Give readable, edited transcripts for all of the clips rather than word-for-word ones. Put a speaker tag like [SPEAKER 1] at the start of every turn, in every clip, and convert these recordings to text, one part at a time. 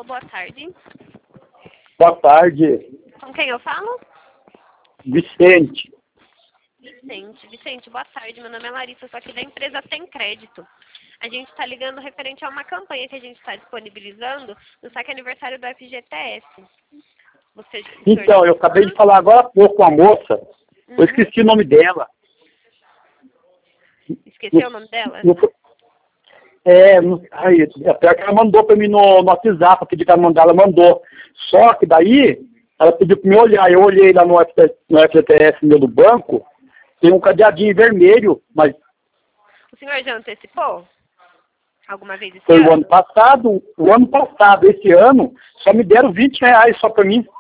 [SPEAKER 1] boa tarde.
[SPEAKER 2] Boa tarde,
[SPEAKER 1] Com quem eu falo?
[SPEAKER 2] Vicente.
[SPEAKER 1] Vicente, boa tarde. Meu nome é Larissa, sou aqui da empresa Tem Crédito. A gente está ligando referente a uma campanha que a gente está disponibilizando no saque aniversário do FGTS.
[SPEAKER 2] Então, eu acabei de falar agora há pouco com a moça, eu esqueci o nome dela.
[SPEAKER 1] Esqueceu o nome dela?
[SPEAKER 2] Até que ela mandou para mim no WhatsApp, pedi que ela mandar, ela mandou. Só que daí, ela pediu para me olhar, eu olhei lá no FGTS meu do banco, tem um cadeadinho vermelho, mas...
[SPEAKER 1] O senhor já antecipou? Alguma vez esse
[SPEAKER 2] Foi
[SPEAKER 1] ano?
[SPEAKER 2] o ano passado, esse ano, só me deram R$ 20 só para mim.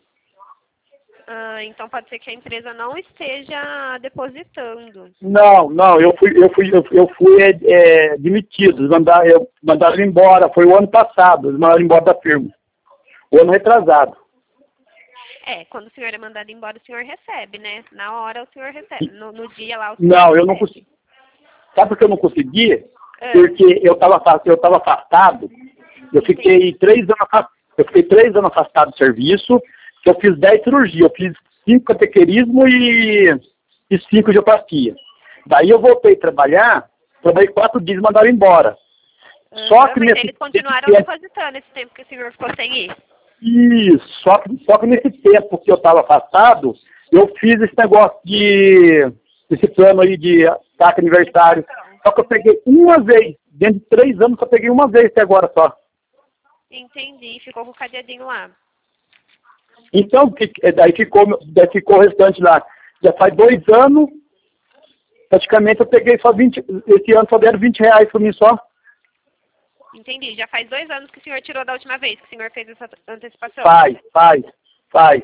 [SPEAKER 1] Então pode ser que a empresa não esteja depositando.
[SPEAKER 2] Não, eu fui demitido, mandaram ele embora, foi o ano passado, eles mandaram embora da firma. O ano retrasado.
[SPEAKER 1] Quando o senhor é mandado embora, o senhor recebe, né? Na hora o senhor recebe, no dia lá o senhor
[SPEAKER 2] Não,
[SPEAKER 1] recebe.
[SPEAKER 2] eu não consegui. Sabe por que eu não consegui? Porque eu estava afastado, eu fiquei 3 anos afastado do serviço, eu fiz 10 cirurgias, eu fiz 5 cateterismo e 5 angioplastia. Daí eu voltei a trabalhar, trabalhei 4 dias e mandaram embora. Só que
[SPEAKER 1] mas
[SPEAKER 2] nesse
[SPEAKER 1] eles continuaram depositando esse tempo que o senhor ficou sem ir.
[SPEAKER 2] Isso, só que nesse tempo que eu estava afastado, eu fiz esse negócio esse plano aí de saque aniversário. Só que eu peguei uma vez, dentro de 3 anos, só peguei uma vez até agora só.
[SPEAKER 1] Entendi, ficou com o cadeadinho lá.
[SPEAKER 2] Então, daí ficou o restante lá. Já faz 2 anos, praticamente eu peguei só 20, esse ano só deram R$ 20 para mim só.
[SPEAKER 1] Entendi, já faz 2 anos que o senhor tirou da última vez que o senhor fez essa antecipação.
[SPEAKER 2] Faz.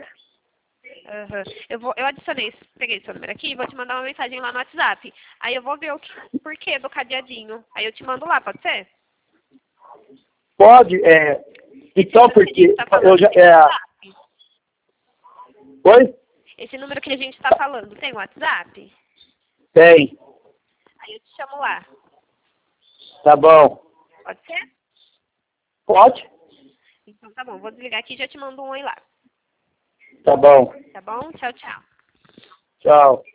[SPEAKER 1] Eu adicionei, peguei seu número aqui e vou te mandar uma mensagem lá no WhatsApp. Aí eu vou ver o porquê do cadeadinho. Aí eu te mando lá, pode ser?
[SPEAKER 2] Pode, então, porque eu já... Oi?
[SPEAKER 1] Esse número que a gente está falando, tem WhatsApp?
[SPEAKER 2] Tem.
[SPEAKER 1] Aí eu te chamo lá.
[SPEAKER 2] Tá bom.
[SPEAKER 1] Pode ser?
[SPEAKER 2] Pode.
[SPEAKER 1] Então tá bom, vou desligar aqui e já te mando um oi lá.
[SPEAKER 2] Tá bom.
[SPEAKER 1] Tá bom? Tchau, tchau.
[SPEAKER 2] Tchau.